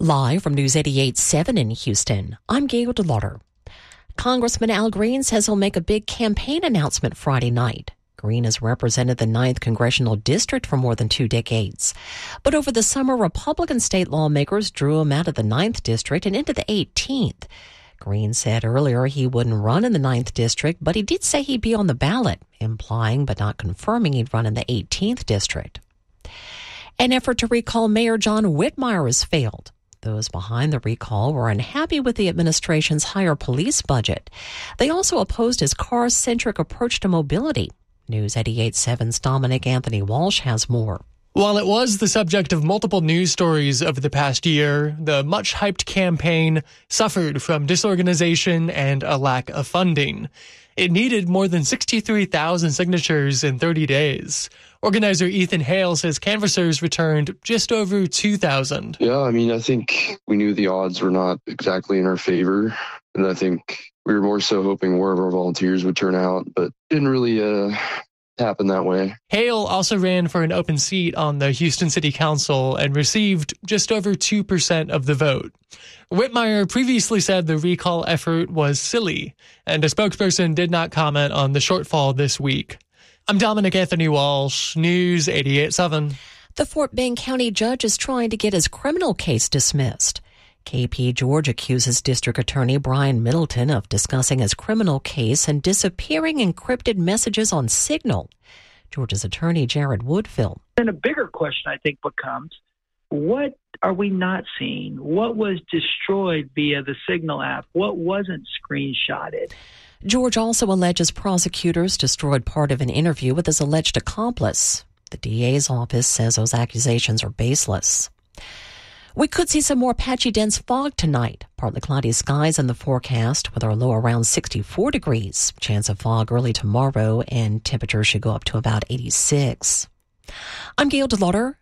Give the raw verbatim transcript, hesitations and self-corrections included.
Live from News eighty-eight point seven in Houston, I'm Gail DeLauder. Congressman Al Green says he'll make a big campaign announcement Friday night. Green has represented the ninth Congressional District for more than two decades. But over the summer, Republican state lawmakers drew him out of the ninth District and into the eighteenth. Green said earlier he wouldn't run in the ninth District, but he did say he'd be on the ballot, implying but not confirming he'd run in the eighteenth District. An effort to recall Mayor John Whitmire has failed. Those behind the recall were unhappy with the administration's higher police budget. They also opposed his car-centric approach to mobility. News eighty-eight point seven's Dominic Anthony Walsh has more. While it was the subject of multiple news stories over the past year, the much-hyped campaign suffered from disorganization and a lack of funding. It needed more than sixty-three thousand signatures in thirty days. Organizer Ethan Hale says canvassers returned just over two thousand. Yeah, I mean, I think we knew the odds were not exactly in our favor. And I think we were more so hoping more of our volunteers would turn out, but didn't really uh, happen that way. Hale also ran for an open seat on the Houston City Council and received just over two percent of the vote. Whitmire previously said the recall effort was silly, and a spokesperson did not comment on the shortfall this week. I'm Dominic Anthony Walsh, News eighty-eight point seven. The Fort Bend County judge is trying to get his criminal case dismissed. K P George accuses District Attorney Brian Middleton of discussing his criminal case and disappearing encrypted messages on Signal. George's attorney, Jared Woodfill. Then a bigger question, I think, becomes, what are we not seeing? What was destroyed via the Signal app? What wasn't screenshotted? George also alleges prosecutors destroyed part of an interview with his alleged accomplice. The D A's office says those accusations are baseless. We could see some more patchy dense fog tonight. Partly cloudy skies in the forecast with our low around sixty-four degrees. Chance of fog early tomorrow and temperatures should go up to about eighty-six. I'm Gail DeLauder.